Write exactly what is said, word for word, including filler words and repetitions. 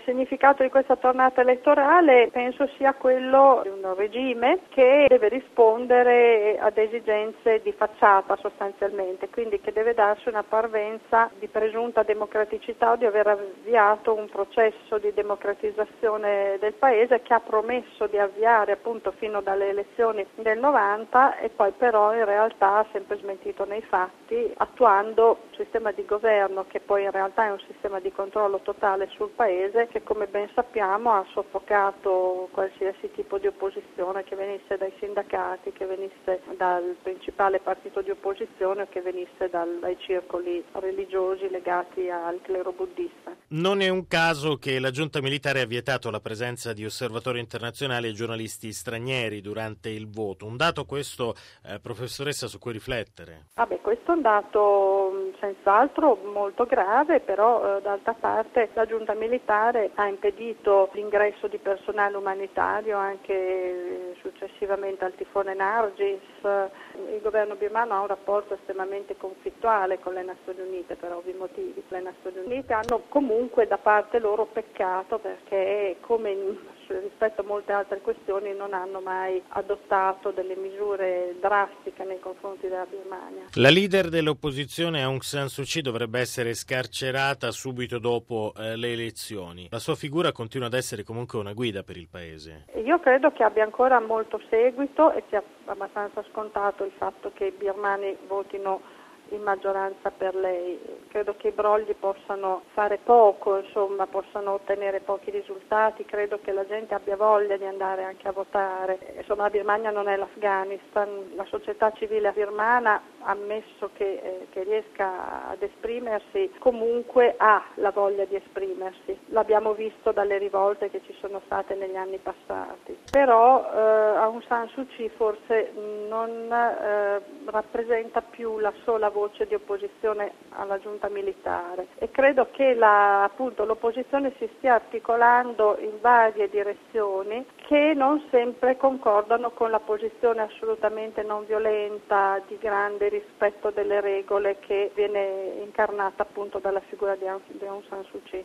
Il significato di questa tornata elettorale penso sia quello di un regime che deve rispondere ad esigenze di facciata sostanzialmente, quindi che deve darsi una parvenza di presunta democraticità o di aver avviato un processo di democratizzazione del paese che ha promesso di avviare appunto fino dalle elezioni del novanta e poi però in realtà ha sempre smentito nei fatti, attuando un sistema di governo che poi in realtà è un sistema di controllo totale sul paese che come ben sappiamo ha soffocato qualsiasi tipo di opposizione che venisse dai sindacati, che venisse dal principale partito di opposizione o che venisse dal, dai circoli religiosi legati al clero buddista. Non è un caso che la giunta militare ha vietato la presenza di osservatori internazionali e giornalisti stranieri durante il voto. Un dato questo, eh, professoressa, su cui riflettere. Vabbè, questo è un dato senz'altro molto grave, però eh, d'altra parte la giunta militare ha impedito l'ingresso di personale umanitario anche eh, successivamente al tifone Nargis. Il governo birmano ha un rapporto estremamente conflittuale con le Nazioni Unite per ovvi motivi. Le Nazioni Unite hanno comunque da parte loro peccato perché come in, rispetto a molte altre questioni non hanno mai adottato delle misure drastiche nei confronti della Birmania. La leader dell'opposizione Aung San Suu Kyi dovrebbe essere scarcerata subito dopo eh, le elezioni. La sua figura continua ad essere comunque una guida per il paese. Io credo che abbia ancora molto seguito e sia abbastanza scontato il fatto che i birmani votino in maggioranza per lei. Credo che i brogli possano fare poco, insomma, possano ottenere pochi risultati, credo che la gente abbia voglia di andare anche a votare. Insomma, la Birmania non è l'Afghanistan, la società civile birmana, ammesso che, eh, che riesca ad esprimersi, comunque ha la voglia di esprimersi. L'abbiamo visto dalle rivolte che ci sono state negli anni passati. Però eh, Aung San Suu Kyi forse non eh, rappresenta più la sola voce di opposizione alla giunta militare e credo che la, appunto, l'opposizione si stia articolando in varie direzioni che non sempre concordano con la posizione assolutamente non violenta, di grande rispetto delle regole che viene incarnata appunto dalla figura di Aung San Suu Kyi.